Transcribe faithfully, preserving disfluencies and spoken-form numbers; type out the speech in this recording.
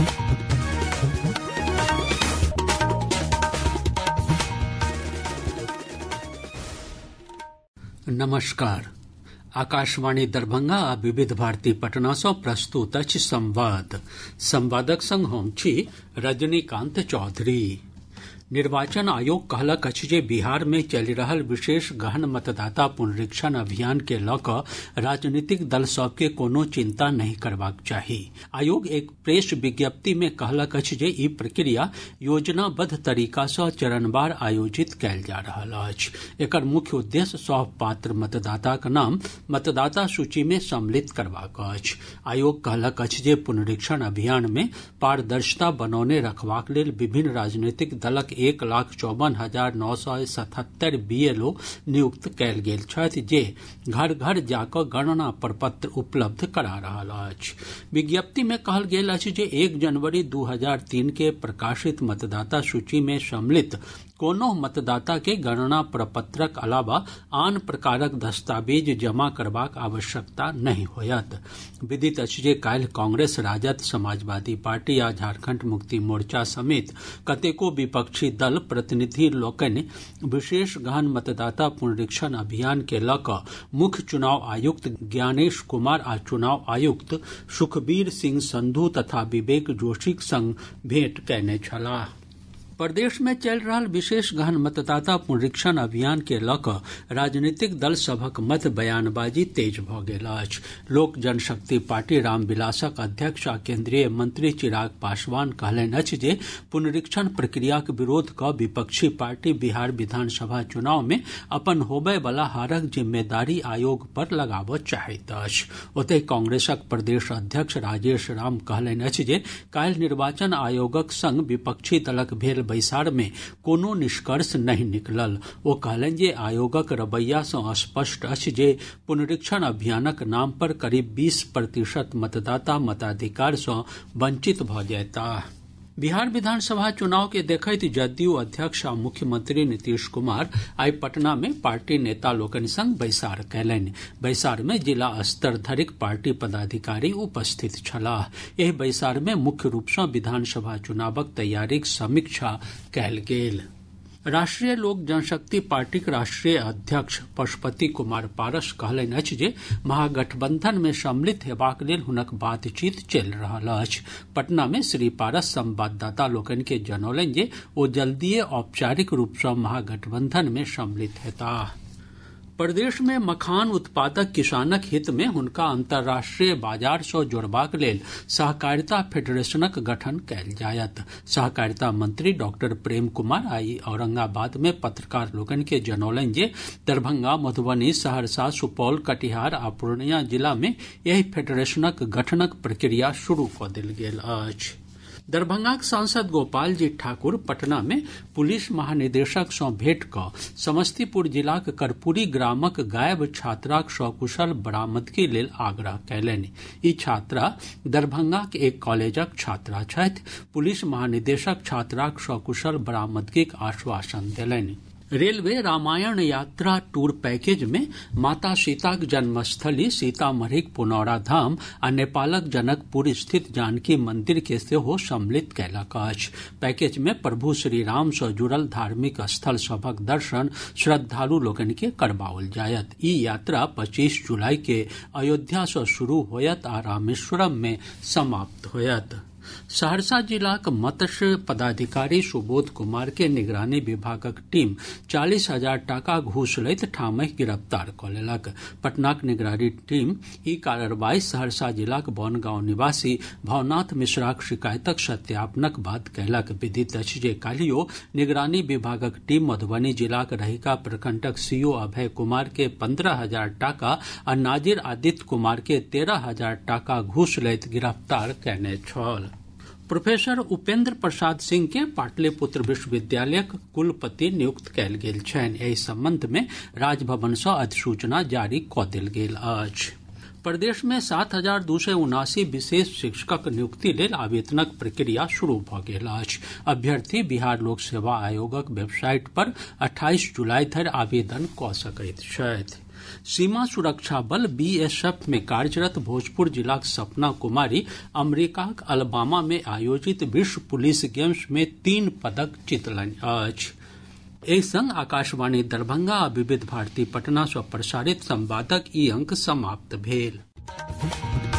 नमस्कार। आकाशवाणी दरभंगा आ विविध भारती पटना सँ प्रस्तुत अछि संवाद। संवादक संग हम छी रजनीकांत चौधरी। निर्वाचन आयोग कहलक अछि जे बिहार मे चलि रहल विशेष गहन मतदाता पुनरीक्षण अभियान के लऽ कऽ राजनीतिक दल सभ के कोनो चिंता नहि करबाक चाही। आयोग एक प्रेस विज्ञप्ति मे कहलक अछि जे ई प्रक्रिया योजनाबद्ध तरीका सँ चरणवार आयोजित कयल जा रहल अछि। एकर मुख्य उद्देश्य सभ पात्र मतदाताक नाम मतदाता सूची मे सम्मिलित करबाक अछि। आयोग कहलक अछि जे पुनरीक्षण अभियान मे पारदर्शिता बनौने रखबाक लेल विभिन्न राजनीतिक दलक एक लाख चौवन हजार नौ सय सतहत्तरि बीएलओ नियुक्त कयल गेल छथि जे घर घर जाकऽ गणना प्रपत्र उपलब्ध करा रहल अछि। विज्ञप्ति मे कहल गेल अछि जे एक जनवरी दू हजार तीन के प्रकाशित मतदाता सूची मे सम्मिलित कोनो मतदाता के गणना प्रपत्रक अलावा आन प्रकारक दस्तावेज जमा करबाक आवश्यकता नहीं होयत। विदित अछि जे काल्हि कांग्रेस, राजद, समाजवादी पार्टी आ झारखंड मुक्ति मोर्चा समेत कतेको विपक्षी दल प्रतिनिधि लोकनि विशेष गहन मतदाता पुनरीक्षण अभियान के लऽ कऽ मुख्य चुनाव आयुक्त ज्ञानेश कुमार आ चुनाव आयुक्त सुखबीर सिंह संधू तथा विवेक जोशीक संग भेंट कयने छलाह। प्रदेश में चलि रहल विशेष गहन मतदाता पुनरीक्षण अभियान के लऽ कऽ राजनीतिक दल सभक मध्य बयानबाजी तेज भऽ गेल अछि। लोक जनशक्ति पार्टी रामविलासक अध्यक्ष आ केंद्रीय मंत्री चिराग पासवान कहलनि अछि जे पुनरीक्षण प्रक्रियाक विरोध कऽ विपक्षी पार्टी बिहार विधानसभा चुनाव में अपन होबय वला हारक जिम्मेदारी आयोग पर लगाबऽ चाहैत अछि। ओतहि कांग्रेसक प्रदेश अध्यक्ष राजेश राम कहलनि अछि जे काल्हि निर्वाचन आयोगक संग विपक्षी दलक भेल बैसार में कोनो निष्कर्ष नहीं निकलल। ओ कहलनि जे आयोगक रवैया सँ स्पष्ट अछि जे पुनरीक्षण अभियानक नाम पर करीब बीस प्रतिशत मतदाता मताधिकार सँ वंचित भऽ जयताह। बिहार विधानसभा चुनाव के देखैत जदयू अध्यक्ष आ मुख्यमंत्री नीतीश कुमार आइ पटना में पार्टी नेता लोकनि संग बैसार कयलनि। बैसार में जिला स्तर धरिक पार्टी पदाधिकारी उपस्थित छलाह। एहि बैसार में मुख्य रूप सँ विधानसभा चुनावक तैयारीक समीक्षा कयल गेल। राष्ट्रीय लोक जनशक्ति पार्टीक राष्ट्रीय अध्यक्ष पशुपति कुमार पारस कहलनि अछि जे महागठबंधन में सम्मिलित हेबाक लेल हुनक बातचीत चलि रहल अछि। पटना में श्री पारस संवाददाता लोकनि के जनौलनि जे ओ जल्दीए औपचारिक रूप सँ महागठबंधन में सम्मिलित हेताह। प्रदेश में मखान उत्पादक किसानक हित में हुनका अंतर्राष्ट्रीय बाजार सँ जोड़बाक लेल सहकारिता फेडरेशनक गठन कयल जायत। सहकारिता मंत्री डॉक्टर प्रेम कुमार आइ औरंगाबाद में पत्रकार लोकनि के जनौलनि जे दरभंगा, मधुबनी, सहरसा, सुपौल, कटिहार आ पूर्णिया जिला में एहि फेडरेशनक गठनक प्रक्रिया शुरू कऽ देल गेल अछि। दरभंगाक सांसद गोपाल जी ठाकुर पटना में पुलिस महानिदेशक सँ भेंट कऽ समस्तीपुर जिलाक कर्पूरी ग्रामक गायब छात्राक सकुशल बरामदगी लेल आग्रह कयलनि। ई छात्रा दरभंगाक एक कॉलेजक छात्रा छथि। पुलिस महानिदेशक छात्राक सकुशल बरामदगीक आश्वासन देलनि। रेलवे रामायण यात्रा टूर पैकेज में माता सीताक जन्मस्थली सीतामढ़ीक पुनौरा धाम आ नेपालक जनकपुर स्थित जानकी मंदिर के सेहो सम्मिलित कयलक अछि। पैकेज में प्रभु श्री राम सँ जुड़ल धार्मिक स्थल सभक दर्शन श्रद्धालु लोकनि के करबाओल जायत। ई यात्रा पच्चीस जुलाई के अयोध्या सँ शुरू होयत आ रामेश्वरम में समाप्त होयत। सहरसा जिलाक मत्स्य पदाधिकारी सुबोध कुमार के निगरानी विभागक टीम चालीस हजार टाका घूस लैत ठामहि गिरफ्तार कऽ लेलक। पटनाक निगरानी टीम ई कार्रवाई सहरसा जिलाक बनगांव निवासी भवनाथ मिश्राक शिकायतक सत्यापनक बाद कयलक। विदित अछि जे काल्हियो निगरानी विभागक टीम मधुबनी जिलाक रहिका प्रखंडक सीओ अभय कुमार के पंद्रह हजार टाका आ नाजिर आदित्य कुमार के तेरह हजार टाका घूस लैत गिरफ्तार कयने छल। प्रोफेसर उपेंद्र प्रसाद सिंह के पाटलिपुत्र विश्वविद्यालयक कुलपति नियुक्त कयल गेल छनि। एहि संबंध में राजभवन सँ अधिसूचना जारी कऽ देल गेल अछि। प्रदेश में सात हजार दू सय उनासी विशेष शिक्षकक नियुक्ति लेल आवेदनक प्रक्रिया शुरू भऽ गेल अछि। अभ्यर्थी बिहार लोक सेवा आयोगक वेबसाइट पर अट्ठाईस जुलाई धरि आवेदन कऽ सकैत छथि। सीमा सुरक्षा बल बीएसएफ मे कार्यरत भोजपुर जिलाक सपना कुमारी अमेरिकाक अलबामा मे आयोजित विश्व पुलिस गेम्स मे तीन पदक जीतलनि अछि। एहि संग आकाशवाणी दरभंगा आ विविध भारती पटना सँ प्रसारित संवादक ई अंक समाप्त भेल।